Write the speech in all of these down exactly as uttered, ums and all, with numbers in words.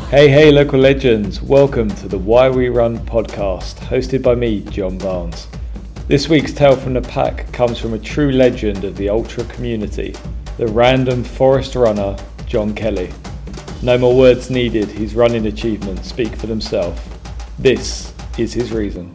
Hey, hey, local legends. Welcome to the Why We Run podcast, hosted by me, John Barnes. This week's tale from the pack comes from a true legend of the ultra community, the random forest runner, John Kelly. No more words needed, his running achievements speak for themselves. This is his reason.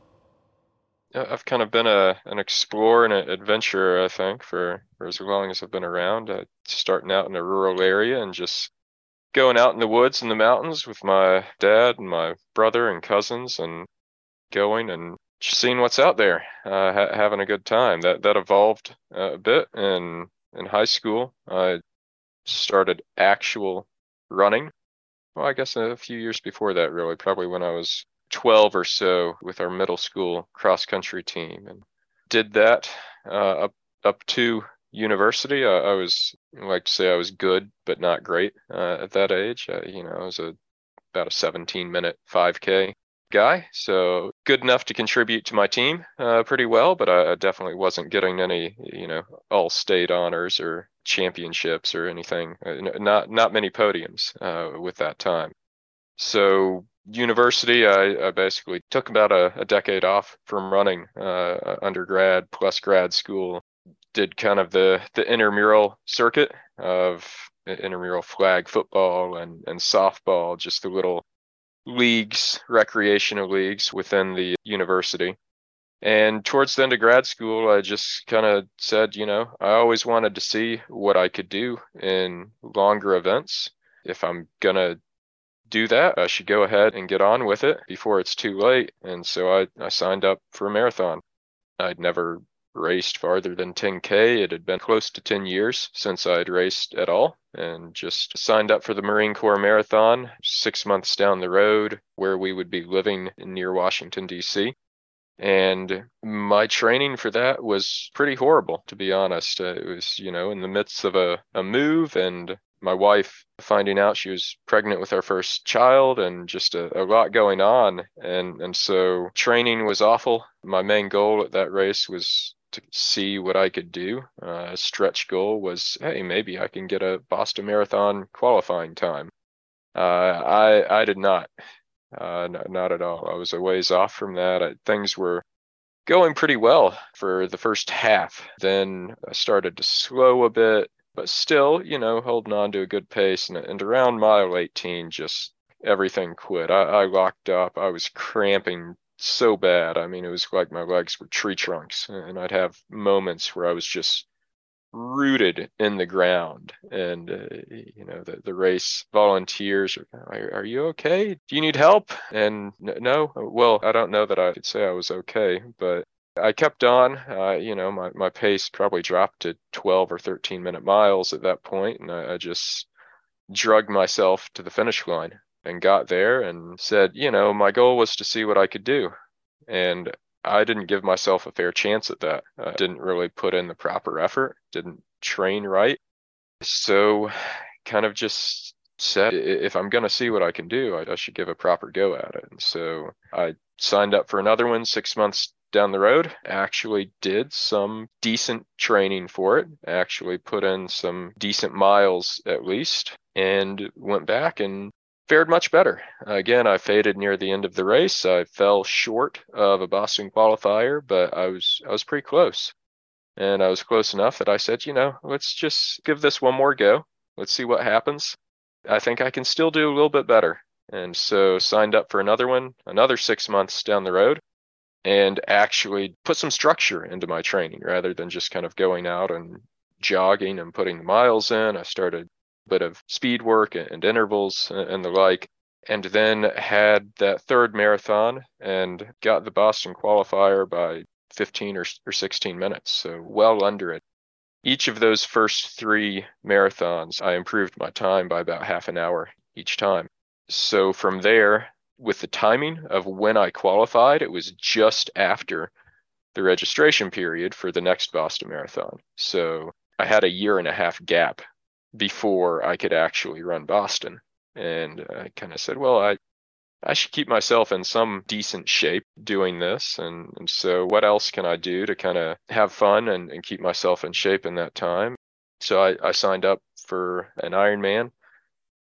I've kind of been a an explorer and an adventurer, I think, for, for as long as I've been around. Uh, starting out in a rural area and just going out in the woods and the mountains with my dad and my brother and cousins, and going and just seeing what's out there, uh, ha- having a good time. That that evolved uh, a bit in in high school. I started actual running. Well, I guess a few years before that, really, probably when I was twelve or so, with our middle school cross country team, and did that uh, up up to university. I, I was I like to say I was good, but not great uh, at that age. Uh, you know, I was a about a seventeen minute five K guy, so good enough to contribute to my team uh, pretty well, but I, I definitely wasn't getting any, you know, all state honors or championships or anything. Uh, not not many podiums uh, with that time. So university, I, I basically took about a, a decade off from running, uh, undergrad plus grad school. Did kind of the the intramural circuit of intramural flag football and and softball, just the little leagues, recreational leagues within the university. And towards the end of grad school, I just kind of said, you know, I always wanted to see what I could do in longer events. If I'm gonna do that, I should go ahead and get on with it before it's too late. And so I, I signed up for a marathon. I'd never raced farther than ten K. It had been close to ten years since I'd raced at all, and just signed up for the Marine Corps Marathon six months down the road, where we would be living near Washington, D C. And my training for that was pretty horrible, to be honest. Uh, it was, you know, in the midst of a, a move, and my wife finding out she was pregnant with our first child, and just a, a lot going on. And, and so training was awful. My main goal at that race was to see what I could do. Uh, a stretch goal was, hey, maybe I can get a Boston Marathon qualifying time. Uh, I I did not. Uh, no, not at all. I was a ways off from that. I, things were going pretty well for the first half. Then I started to slow a bit, but still, you know, holding on to a good pace. And, and around mile eighteen, just everything quit. I, I locked up. I was cramping so bad. I mean, it was like my legs were tree trunks. And I'd have moments where I was just rooted in the ground. And uh, you know, the, the race volunteers are, are are you okay, do you need help? And no, well, I don't know that I could say I was okay, but I kept on. Uh, you know, my, my pace probably dropped to twelve or thirteen minute miles at that point, and I, I just drugged myself to the finish line and got there and said, you know, my goal was to see what I could do. And I didn't give myself a fair chance at that. I didn't really put in the proper effort, didn't train right. So kind of just said, if I'm going to see what I can do, I, I should give a proper go at it. And so I signed up for another one six months down the road, actually did some decent training for it, actually put in some decent miles at least, and went back and fared much better. Again, I faded near the end of the race. I fell short of a Boston qualifier, but I was I was pretty close. And I was close enough that I said, you know, let's just give this one more go. Let's see what happens. I think I can still do a little bit better. And so signed up for another one, another six months down the road, and actually put some structure into my training rather than just kind of going out and jogging and putting the miles in. I started bit of speed work and intervals and the like, and then had that third marathon and got the Boston qualifier by fifteen or, or sixteen minutes, so well under it. Each of those first three marathons, I improved my time by about half an hour each time. So from there, with the timing of when I qualified, it was just after the registration period for the next Boston Marathon. So I had a year and a half gap before I could actually run Boston. And I kind of said, well, I, I should keep myself in some decent shape doing this. And, and so what else can I do to kind of have fun and, and keep myself in shape in that time? So I, I signed up for an Ironman.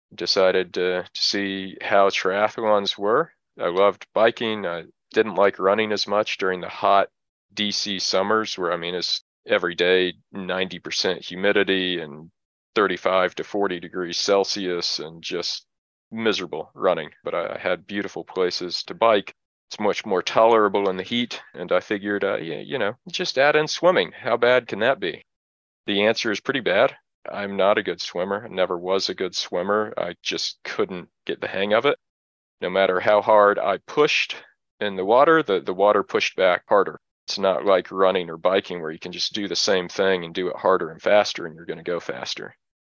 decided to, to see how triathlons were. I loved biking. I didn't like running as much during the hot D C summers where, I mean, it's every day ninety percent humidity and thirty-five to forty degrees Celsius and just miserable running. But I had beautiful places to bike. It's much more tolerable in the heat. And I figured, uh, yeah, you know, just add in swimming. How bad can that be? The answer is pretty bad. I'm not a good swimmer. I never was a good swimmer. I just couldn't get the hang of it. No matter how hard I pushed in the water, the, the water pushed back harder. It's not like running or biking where you can just do the same thing and do it harder and faster and you're going to go faster.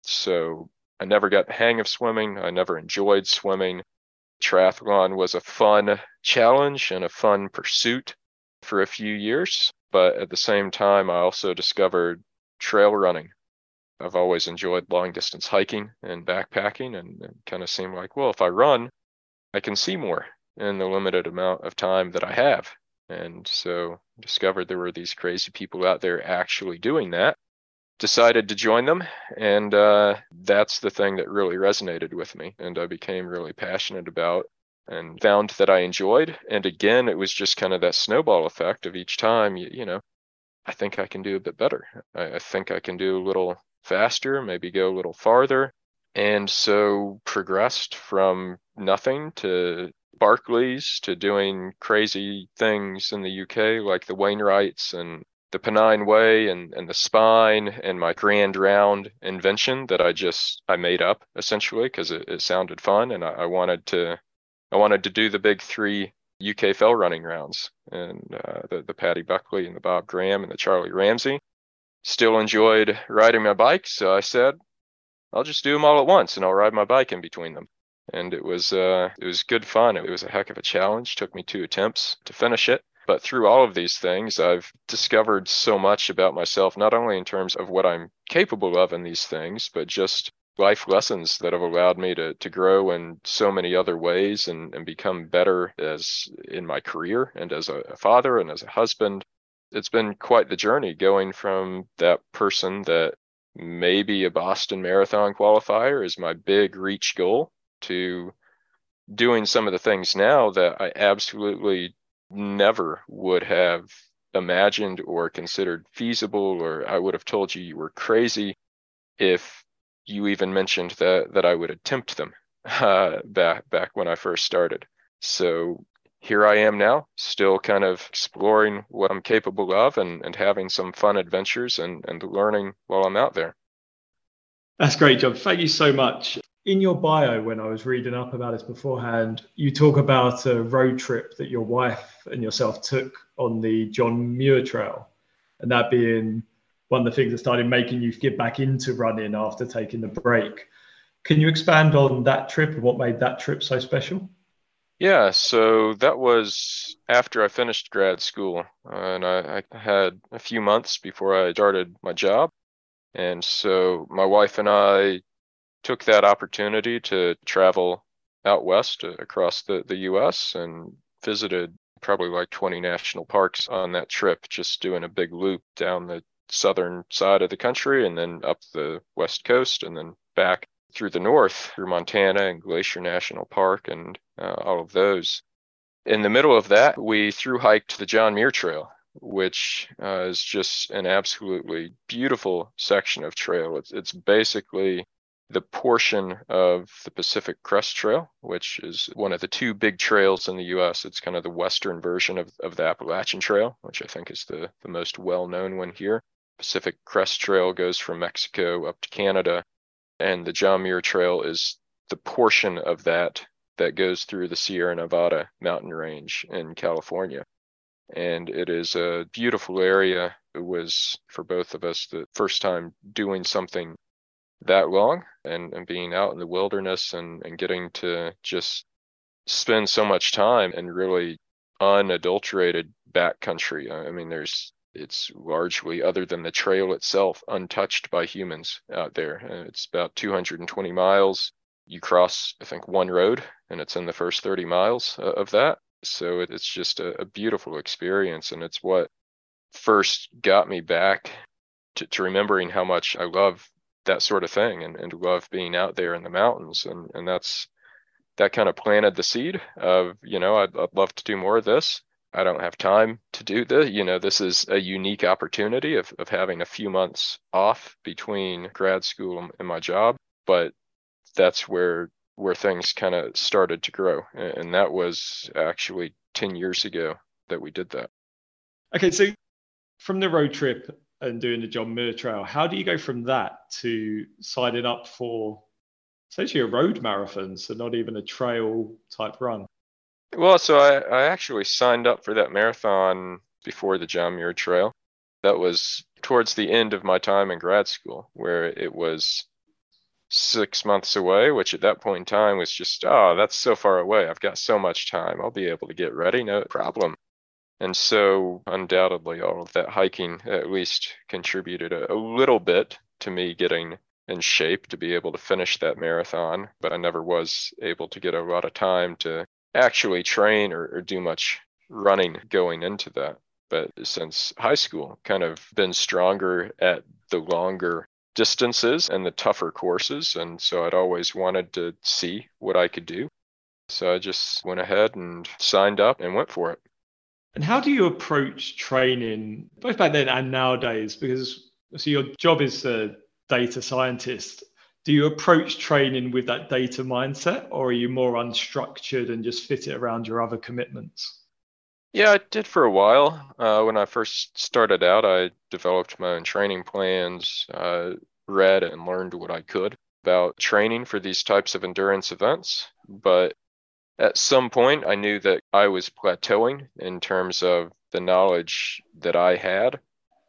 So I never got the hang of swimming. I never enjoyed swimming. Triathlon was a fun challenge and a fun pursuit for a few years. But at the same time, I also discovered trail running. I've always enjoyed long distance hiking and backpacking, and it kind of seemed like, well, if I run, I can see more in the limited amount of time that I have. And so discovered there were these crazy people out there actually doing that. Decided to join them, and uh, that's the thing that really resonated with me, and I became really passionate about and found that I enjoyed. And again, it was just kind of that snowball effect of each time, you, you know, I think I can do a bit better. I, I think I can do a little faster, maybe go a little farther. And so progressed from nothing to Barclays to doing crazy things in the U K, like the Wainwrights and the Pennine Way and, and the Spine and my Grand Round invention that I just, I made up essentially because it, it sounded fun. And I, I wanted to, I wanted to do the big three U K fell running rounds, and uh, the, the Paddy Buckley and the Bob Graham and the Charlie Ramsey. Still enjoyed riding my bike. So I said, I'll just do them all at once and I'll ride my bike in between them. And it was, uh, it was good fun. It was a heck of a challenge. Took me two attempts to finish it. But through all of these things, I've discovered so much about myself, not only in terms of what I'm capable of in these things, but just life lessons that have allowed me to to grow in so many other ways and, and become better as in my career and as a, a father and as a husband. It's been quite the journey going from that person that maybe a Boston Marathon qualifier is my big reach goal to doing some of the things now that I absolutely never would have imagined or considered feasible, or I would have told you you were crazy if you even mentioned that that I would attempt them uh, back back when I first started. So here I am now, still kind of exploring what I'm capable of and, and having some fun adventures and, and learning while I'm out there. That's great, John. Thank you so much. In your bio, when I was reading up about this beforehand, you talk about a road trip that your wife and yourself took on the John Muir Trail, and that being one of the things that started making you get back into running after taking the break. Can you expand on that trip and what made that trip so special? Yeah, so that was after I finished grad school, uh, and I, I had a few months before I started my job. And so my wife and I took that opportunity to travel out west uh, across the, the U S and visited probably like twenty national parks on that trip, just doing a big loop down the southern side of the country and then up the west coast and then back through the north through Montana and Glacier National Park and uh, all of those. In the middle of that, we thru hiked the John Muir Trail, which uh, is just an absolutely beautiful section of trail. It's, it's basically the portion of the Pacific Crest Trail, which is one of the two big trails in the U S. It's kind of the western version of, of the Appalachian Trail, which I think is the, the most well-known one here. Pacific Crest Trail goes from Mexico up to Canada, and the John Muir Trail is the portion of that that goes through the Sierra Nevada mountain range in California. And it is a beautiful area. It was, for both of us, the first time doing something that long and, and being out in the wilderness and, and getting to just spend so much time in really unadulterated backcountry. I mean, there's it's largely, other than the trail itself, untouched by humans out there. It's about two hundred twenty miles. You cross, I think, one road, and it's in the first thirty miles of that. So it's just a, a beautiful experience, and it's what first got me back to, to remembering how much I love that sort of thing and, and love being out there in the mountains. And, and that's, that kind of planted the seed of, you know, I'd, I'd love to do more of this. I don't have time to do this. You know, this is a unique opportunity of, of having a few months off between grad school and my job. But that's where where things kind of started to grow. And that was actually ten years ago that we did that. Okay, so from the road trip and doing the John Muir Trail, how do you go from that to signing up for essentially a road marathon, so not even a trail type run? Well, so I, I actually signed up for that marathon before the John Muir Trail. That was towards the end of my time in grad school, where it was six months away, which at that point in time was just, oh, that's so far away. I've got so much time. I'll be able to get ready, no problem. And so undoubtedly all of that hiking at least contributed a, a little bit to me getting in shape to be able to finish that marathon. But I never was able to get a lot of time to actually train or, or do much running going into that. But since high school, kind of been stronger at the longer distances and the tougher courses. And so I'd always wanted to see what I could do. So I just went ahead and signed up and went for it. And how do you approach training, both back then and nowadays? Because so your job is a data scientist. Do you approach training with that data mindset, or are you more unstructured and just fit it around your other commitments? Yeah, I did for a while. Uh, when I first started out, I developed my own training plans, uh, read and learned what I could about training for these types of endurance events. But at some point, I knew that I was plateauing in terms of the knowledge that I had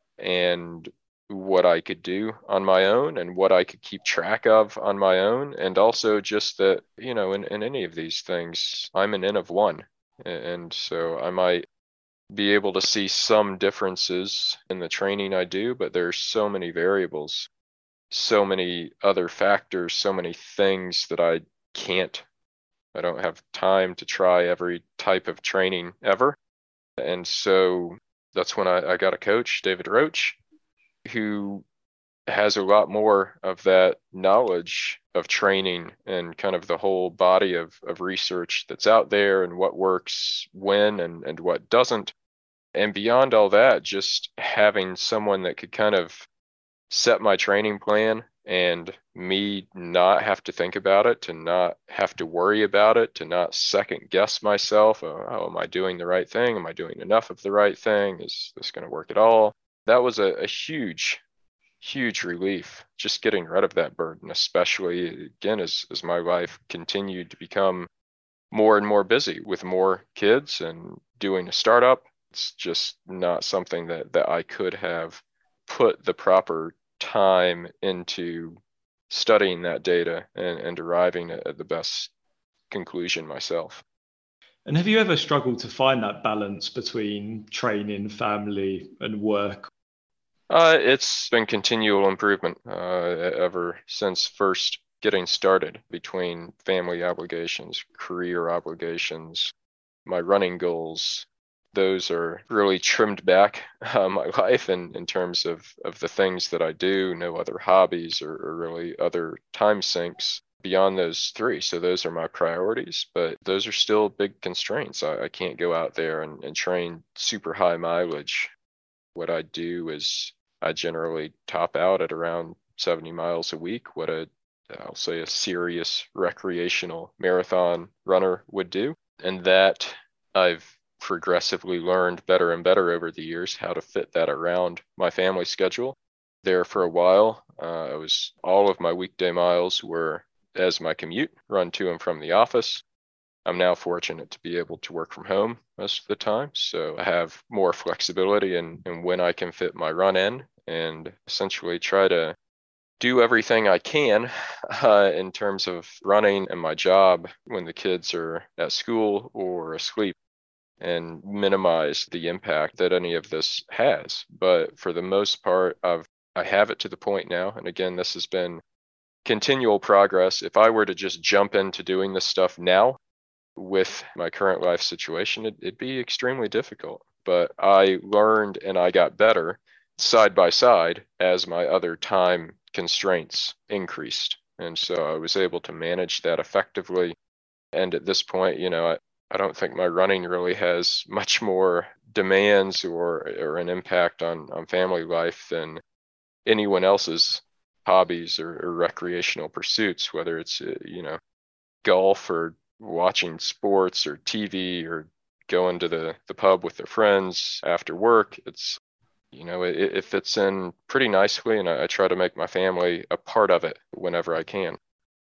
and what I could do on my own and what I could keep track of on my own. And also just that, you know, in, in any of these things, I'm an N of one. And so I might be able to see some differences in the training I do, but there's so many variables, so many other factors, so many things that I can't, I don't have time to try every type of training ever. And so that's when I, I got a coach, David Roach, who has a lot more of that knowledge of training and kind of the whole body of, of research that's out there and what works when and, and what doesn't. And beyond all that, just having someone that could kind of set my training plan and me not have to think about it, to not have to worry about it, to not second guess myself. Oh, oh am I doing the right thing? Am I doing enough of the right thing? Is this going to work at all? That was a, a huge huge relief, just getting rid of that burden, especially again as, as my life continued to become more and more busy with more kids and doing a startup. It's just not something that, that I could have put the proper time into studying that data and, and arriving at the best conclusion myself. And have you ever struggled to find that balance between training, family, and work? Uh, it's been continual improvement uh, ever since first getting started, between family obligations, career obligations, my running goals. Those are really trimmed back uh, my life in, in terms of, of the things that I do, no other hobbies or, or really other time sinks beyond those three. So those are my priorities, but those are still big constraints. I, I can't go out there and, and train super high mileage. What I do is I generally top out at around seventy miles a week, what a, I'll say a serious recreational marathon runner would do. And that I've progressively learned better and better over the years how to fit that around my family schedule. There for a while, uh, I was all of my weekday miles were as my commute, run to and from the office. I'm now fortunate to be able to work from home most of the time, so I have more flexibility in, in when I can fit my run in, and essentially try to do everything I can uh, in terms of running and my job when the kids are at school or asleep, and minimize the impact that any of this has. But for the most part, I've I have it to the point now, and again, this has been continual progress. If I were to just jump into doing this stuff now, with my current life situation, it, it'd be extremely difficult. But I learned and I got better side by side as my other time constraints increased. And so I was able to manage that effectively. And at this point, you know, I, I don't think my running really has much more demands or, or an impact on, on family life than anyone else's hobbies or, or recreational pursuits, whether it's, uh, you know, golf or watching sports or T V or going to the, the pub with their friends after work. It's, you know, it, it fits in pretty nicely, and I, I try to make my family a part of it whenever I can.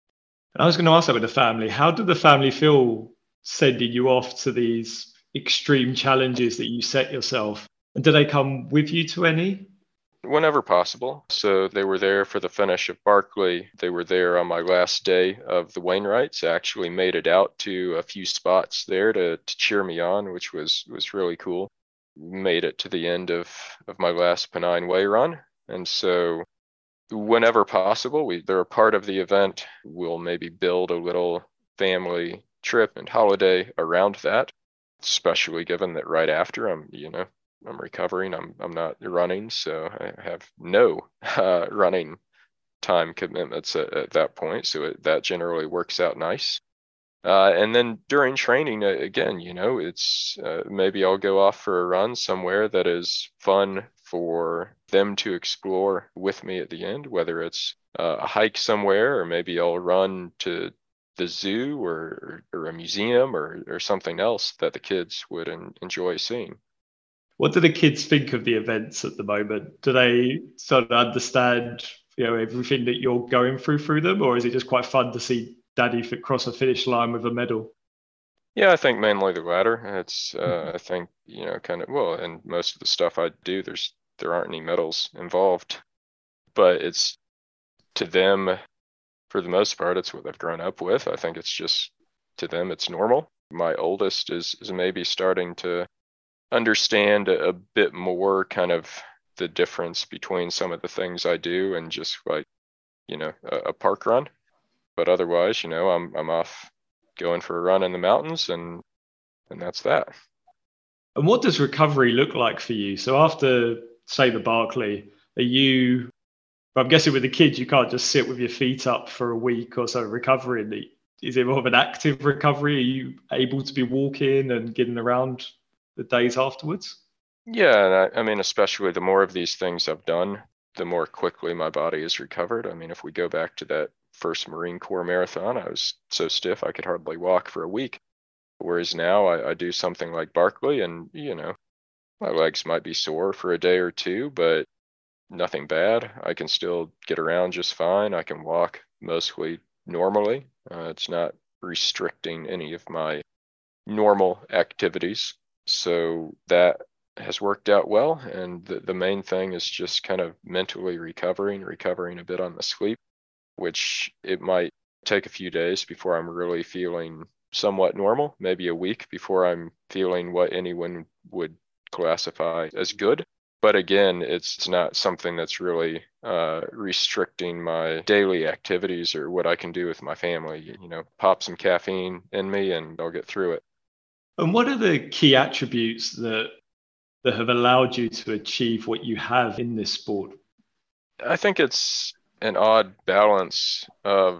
I was going to ask that with the family. How did the family feel sending you off to these extreme challenges that you set yourself? And did they come with you to any? Whenever possible. So they were there for the finish of Barkley. They were there on my last day of the Wainwrights. I actually made it out to a few spots there to, to cheer me on, which was, was really cool. Made it to the end of, of my last Pennine Way run. And so whenever possible, we, they're a part of the event. We'll maybe build a little family trip and holiday around that, especially given that right after I'm, you know, I'm recovering. I'm I'm not running, so I have no uh, running time commitments at, at that point. So it, that generally works out nice. Uh, and then during training, uh, again, you know, it's uh, maybe I'll go off for a run somewhere that is fun for them to explore with me at the end, whether it's uh, a hike somewhere, or maybe I'll run to the zoo or or a museum or or something else that the kids would en- enjoy seeing. What do the kids think of the events at the moment? Do they sort of understand, you know, everything that you're going through through them, or is it just quite fun to see Daddy fit cross a finish line with a medal? Yeah, I think mainly the latter. It's uh, I think, you know, kind of, well, and most of the stuff I do, there's there aren't any medals involved, but it's to them, for the most part, it's what they've grown up with. I think it's just, to them, it's normal. My oldest is is maybe starting to understand a, a bit more kind of the difference between some of the things I do and just like, you know, a, a park run. But otherwise, you know, I'm I'm off going for a run in the mountains, and and that's that. And what does recovery look like for you? So after, say, the Barclay, are you, I'm guessing with the kids, you can't just sit with your feet up for a week or so recovering. Is it more of an active recovery? Are you able to be walking and getting around the days afterwards? Yeah, and I, I mean, especially the more of these things I've done, the more quickly my body is recovered. I mean, if we go back to that first Marine Corps marathon, I was so stiff I could hardly walk for a week. Whereas now I, I do something like Barkley, and, you know, my legs might be sore for a day or two, but nothing bad. I can still get around just fine. I can walk mostly normally. Uh, it's not restricting any of my normal activities. So that has worked out well. And the, the main thing is just kind of mentally recovering, recovering a bit on the sleep, which it might take a few days before I'm really feeling somewhat normal, maybe a week before I'm feeling what anyone would classify as good. But again, it's not something that's really uh, restricting my daily activities or what I can do with my family. You know, pop some caffeine in me and I'll get through it. And what are the key attributes that that have allowed you to achieve what you have in this sport? I think it's an odd balance of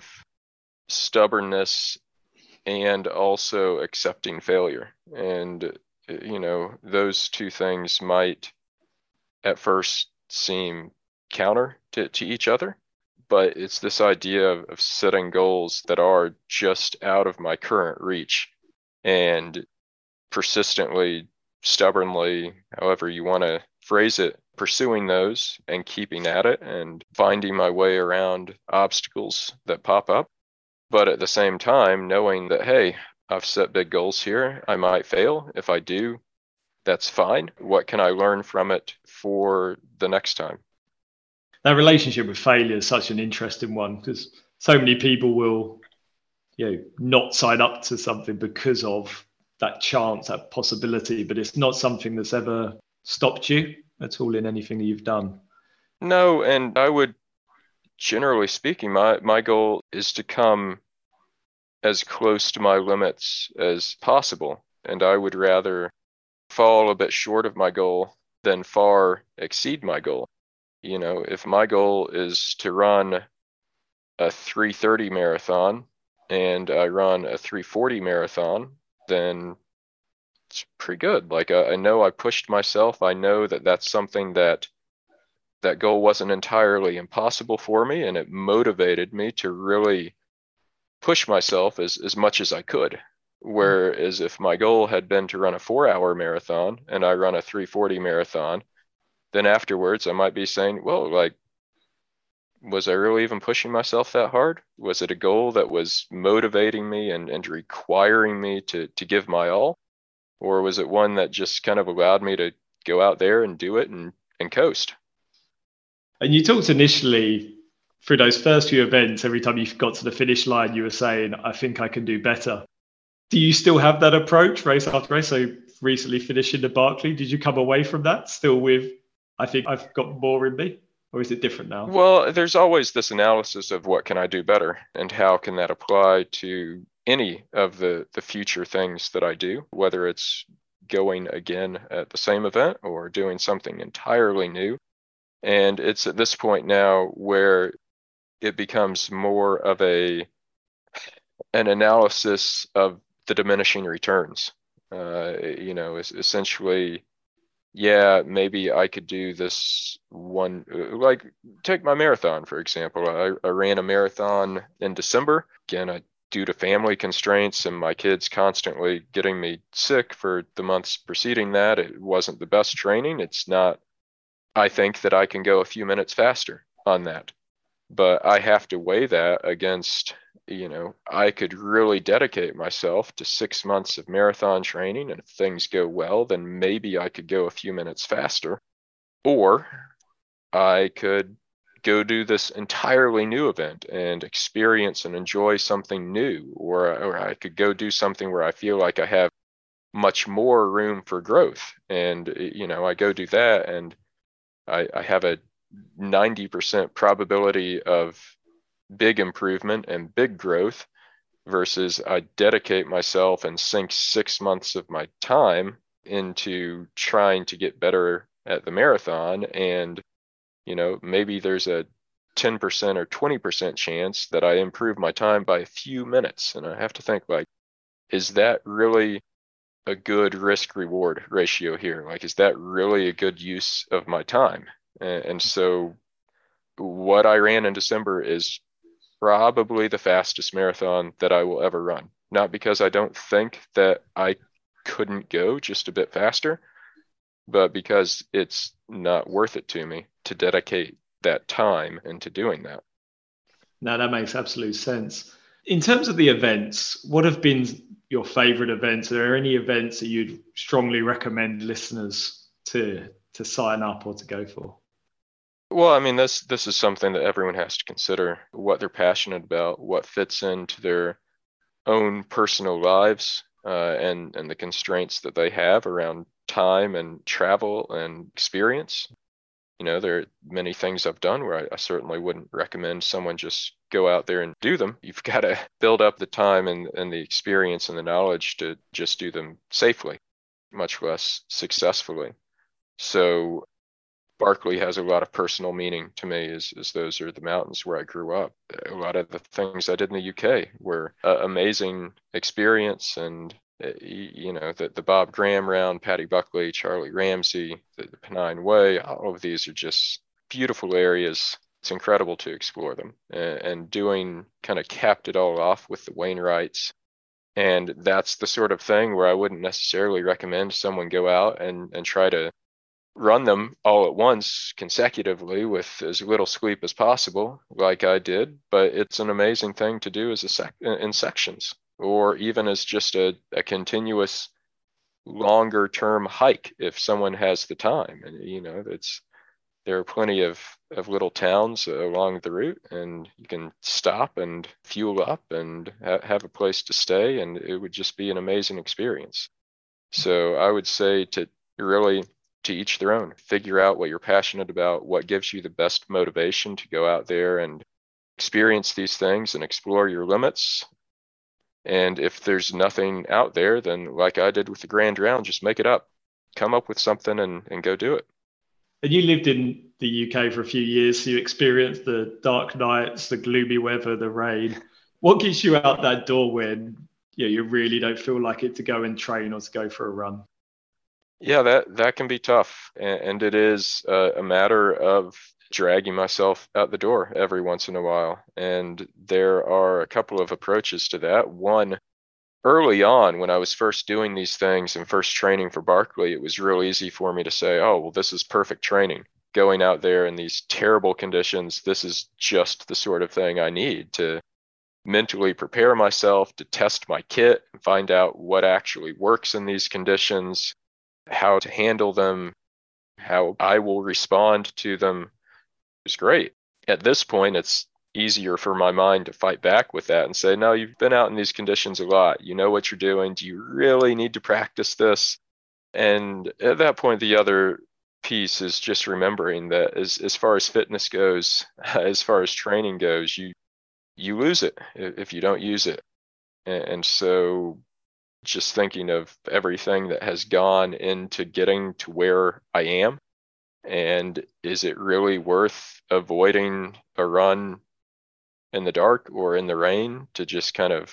stubbornness and also accepting failure. And, you know, those two things might at first seem counter to, to each other, but it's this idea of, of setting goals that are just out of my current reach and persistently, stubbornly, however you want to phrase it, pursuing those and keeping at it and finding my way around obstacles that pop up. But at the same time, knowing that, hey, I've set big goals here. I might fail. If I do, that's fine. What can I learn from it for the next time? That relationship with failure is such an interesting one because so many people will, you know, not sign up to something because of that chance, that possibility, but it's not something that's ever stopped you at all in anything that you've done. No, and I would, generally speaking, my, my goal is to come as close to my limits as possible. And I would rather fall a bit short of my goal than far exceed my goal. You know, if my goal is to run a three thirty marathon and I run a three forty marathon, then it's pretty good. Like I, I know I pushed myself. I know that that's something that that goal wasn't entirely impossible for me, and it motivated me to really push myself as, as much as I could. Whereas if my goal had been to run a four hour marathon and I run a three forty marathon, then afterwards I might be saying, well, like, was I really even pushing myself that hard? Was it a goal that was motivating me and, and requiring me to, to give my all? Or was it one that just kind of allowed me to go out there and do it and, and coast? And you talked initially through those first few events, every time you got to the finish line, you were saying, I think I can do better. Do you still have that approach race after race? So recently finishing the Barkley, did you come away from that still with, I think I've got more in me? Or is it different now? Well, there's always this analysis of what can I do better and how can that apply to any of the, the future things that I do, whether it's going again at the same event or doing something entirely new. And it's at this point now where it becomes more of a an analysis of the diminishing returns. Uh, you know, essentially, yeah, maybe I could do this one, like take my marathon, for example. I, I ran a marathon in December. Again, I, due to family constraints and my kids constantly getting me sick for the months preceding that, it wasn't the best training. It's not, I think that I can go a few minutes faster on that, but I have to weigh that against, you know, I could really dedicate myself to six months of marathon training. And if things go well, then maybe I could go a few minutes faster. Or I could go do this entirely new event and experience and enjoy something new. Or, or I could go do something where I feel like I have much more room for growth. And, you know, I go do that and I, I have a ninety percent probability of big improvement and big growth versus I dedicate myself and sink six months of my time into trying to get better at the marathon. And, you know, maybe there's a ten percent or twenty percent chance that I improve my time by a few minutes. And I have to think, like, is that really a good risk reward ratio here? Like, is that really a good use of my time? And, and so what I ran in December is probably the fastest marathon that I will ever run. Not because I don't think that I couldn't go just a bit faster, but because it's not worth it to me to dedicate that time into doing that. No, that makes absolute sense. In terms of the events, what have been your favorite events? Are there any events that you'd strongly recommend listeners to to sign up or to go for? Well, I mean, this this is something that everyone has to consider, what they're passionate about, what fits into their own personal lives, uh, and and the constraints that they have around time and travel and experience. You know, there are many things I've done where I, I certainly wouldn't recommend someone just go out there and do them. You've got to build up the time and, and the experience and the knowledge to just do them safely, much less successfully. So Barkley has a lot of personal meaning to me, as, as those are the mountains where I grew up. A lot of the things I did in the U K were uh, amazing experience, and uh, you know, the, the Bob Graham round, Paddy Buckley, Charlie Ramsey, the, the Pennine Way, all of these are just beautiful areas. It's incredible to explore them, and, and doing kind of capped it all off with the Wainwrights. And that's the sort of thing where I wouldn't necessarily recommend someone go out and, and try to run them all at once consecutively with as little sleep as possible, like I did. But it's an amazing thing to do as a sec- in sections, or even as just a, a continuous longer term hike if someone has the time. And you know, it's there are plenty of, of little towns along the route, and you can stop and fuel up and ha- have a place to stay, and it would just be an amazing experience. So I would say to really, to each their own. Figure out what you're passionate about, what gives you the best motivation to go out there and experience these things and explore your limits. And if there's nothing out there, then like I did with the Grand Round, just make it up. Come up with something and, and go do it. And you lived in the U K for a few years, so you experienced the dark nights, the gloomy weather, the rain. What gets you out that door when you know, you really don't feel like it to go and train or to go for a run? Yeah, that that can be tough, and, and it is uh, a matter of dragging myself out the door every once in a while. And there are a couple of approaches to that. One, early on when I was first doing these things and first training for Barkley, it was real easy for me to say, oh, well, this is perfect training. Going out there in these terrible conditions, this is just the sort of thing I need to mentally prepare myself to test my kit and find out what actually works in these conditions, how to handle them, how I will respond to them. It's great. At this point, it's easier for my mind to fight back with that and say, no, you've been out in these conditions a lot. You know what you're doing. Do you really need to practice this? And at that point, the other piece is just remembering that as, as far as fitness goes, as far as training goes, you you lose it if you don't use it. And so just thinking of everything that has gone into getting to where I am, and is it really worth avoiding a run in the dark or in the rain to just kind of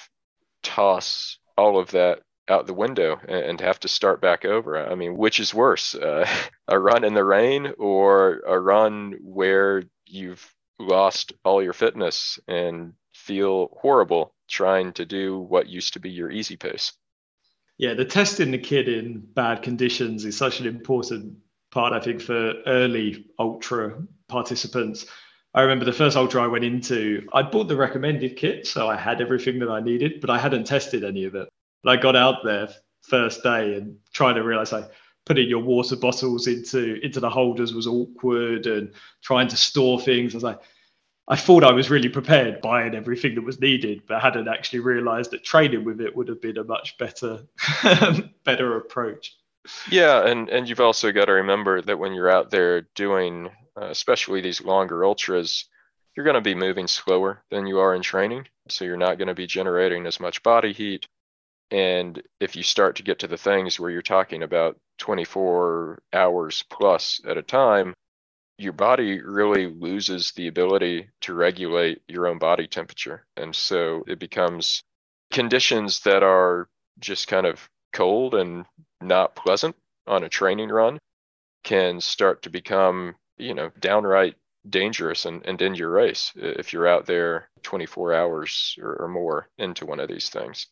toss all of that out the window and have to start back over? I mean, which is worse, uh, a run in the rain or a run where you've lost all your fitness and feel horrible trying to do what used to be your easy pace? Yeah, the testing the kid in bad conditions is such an important part, I think, for early ultra participants. I remember the first ultra I went into, I'd bought the recommended kit, so I had everything that I needed, but I hadn't tested any of it. And I got out there first day and trying to realize like putting your water bottles into into the holders was awkward, and trying to store things. I was like, I thought I was really prepared, buying everything that was needed, but I hadn't actually realized that training with it would have been a much better better approach. Yeah, and and you've also got to remember that when you're out there doing, uh, especially these longer ultras, you're going to be moving slower than you are in training. So you're not going to be generating as much body heat. And if you start to get to the things where you're talking about twenty-four hours plus at a time, your body really loses the ability to regulate your own body temperature. And so it becomes conditions that are just kind of cold and not pleasant on a training run can start to become, you know, downright dangerous and, and end your race if you're out there twenty-four hours or, or more into one of these things.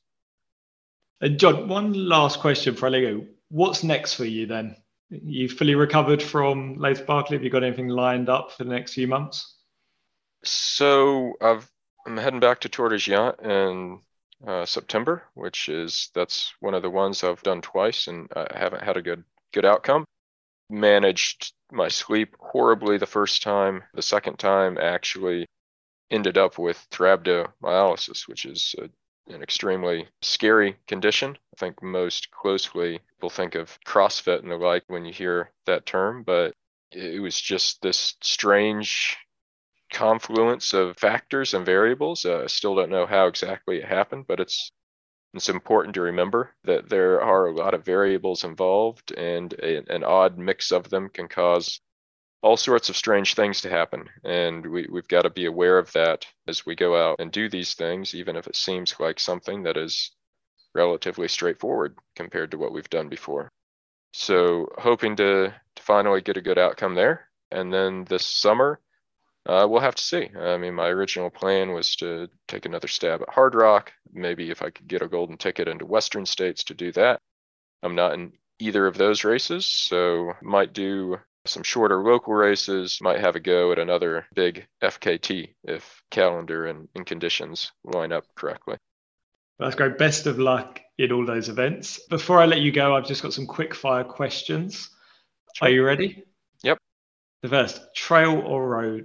And John, one last question for Lego. What's next for you then? You fully recovered from Lace Barkley? Have you got anything lined up for the next few months? So I've, I'm heading back to Tour de Géant in uh, September, which is, that's one of the ones I've done twice and I haven't had a good good outcome. Managed my sleep horribly the first time. The second time actually ended up with rhabdomyolysis, which is a an extremely scary condition. I think most closely people think of CrossFit and the like when you hear that term, but it was just this strange confluence of factors and variables. Uh, I still don't know how exactly it happened, but it's it's important to remember that there are a lot of variables involved, and a, an odd mix of them can cause all sorts of strange things to happen. And we, we've got to be aware of that as we go out and do these things, even if it seems like something that is relatively straightforward compared to what we've done before. So hoping to, to finally get a good outcome there. And then this summer, uh, we'll have to see. I mean, my original plan was to take another stab at Hard Rock. Maybe if I could get a golden ticket into Western States to do that. I'm not in either of those races, so might do some shorter local races, might have a go at another big F K T if calendar and, and conditions line up correctly. That's great. Best of luck in all those events. Before I let you go, I've just got some quick fire questions. Sure. Are you ready? Yep. The first, trail or road?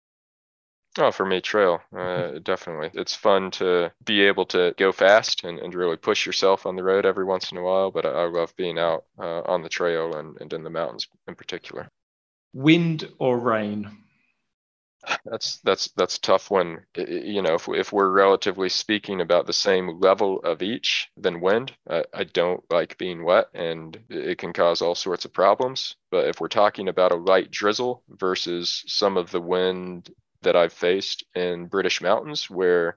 Oh, for me, trail, uh, definitely. It's fun to be able to go fast and, and really push yourself on the road every once in a while, but I, I love being out uh, on the trail and, and in the mountains in particular. Wind or rain? That's that's that's tough when, you know, if if we're relatively speaking about the same level of each, then wind. I, I don't like being wet, and it can cause all sorts of problems. But if we're talking about a light drizzle versus some of the wind that I've faced in British mountains, where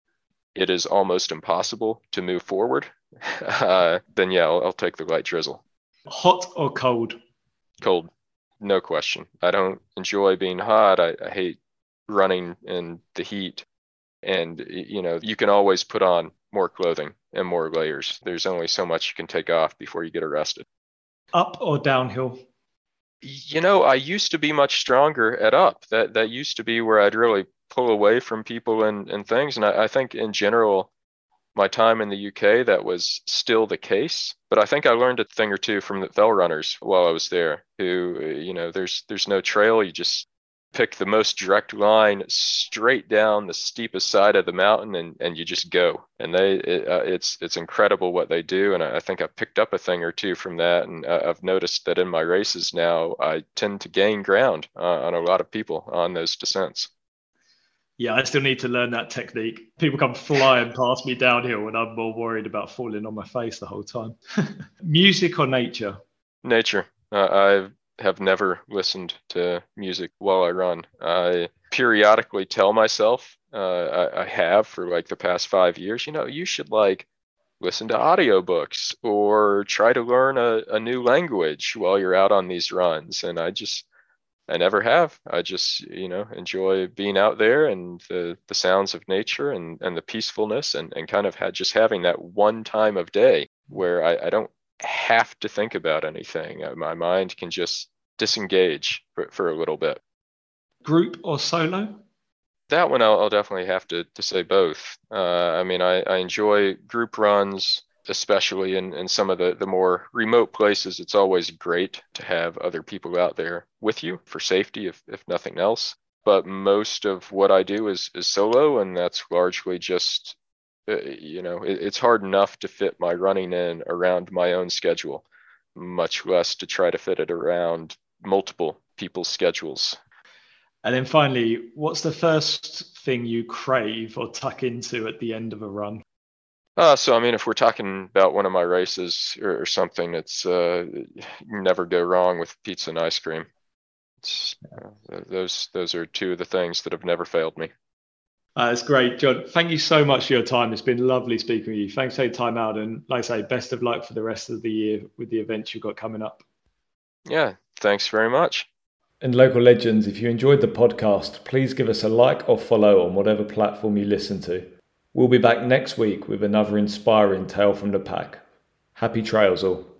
it is almost impossible to move forward, uh, then yeah, I'll, I'll take the light drizzle. Hot or cold? Cold. No question. I don't enjoy being hot. I, I hate running in the heat. And, you know, you can always put on more clothing and more layers. There's only so much you can take off before you get arrested. Up or downhill? You know, I used to be much stronger at up. That that used to be where I'd really pull away from people and, and things. And I, I think in general, my time in the U K, that was still the case. But I think I learned a thing or two from the fell runners while I was there, who, you know, there's there's no trail. You just pick the most direct line straight down the steepest side of the mountain, and, and you just go. And they it, uh, it's it's incredible what they do. And I, I think I picked up a thing or two from that. And uh, I've noticed that in my races now, I tend to gain ground uh, on a lot of people on those descents. Yeah, I still need to learn that technique. People come flying past me downhill and I'm more worried about falling on my face the whole time. Music or nature? Nature. Uh, I have never listened to music while I run. I periodically tell myself, uh, I, I have for like the past five years, you know, you should like listen to audiobooks or try to learn a, a new language while you're out on these runs. And I just, I never have. I just, you know, enjoy being out there and the, the sounds of nature and, and the peacefulness and, and kind of had just having that one time of day where I, I don't have to think about anything. My mind can just disengage for, for a little bit. Group or solo? That one I'll, I'll definitely have to, to say both. Uh, I mean, I, I enjoy group runs, especially in, in some of the, the more remote places. It's always great to have other people out there with you for safety, if, if nothing else. But most of what I do is, is solo, and that's largely just, uh, you know, it, it's hard enough to fit my running in around my own schedule, much less to try to fit it around multiple people's schedules. And then finally, what's the first thing you crave or tuck into at the end of a run? Uh, so, I mean, if we're talking about one of my races or, or something, it's uh, never go wrong with pizza and ice cream. It's, uh, those those are two of the things that have never failed me. Uh, that's great, John. Thank you so much for your time. It's been lovely speaking with you. Thanks for taking time out. And like I say, best of luck for the rest of the year with the events you've got coming up. Yeah, thanks very much. And local legends, if you enjoyed the podcast, please give us a like or follow on whatever platform you listen to. We'll be back next week with another inspiring tale from the pack. Happy trails all.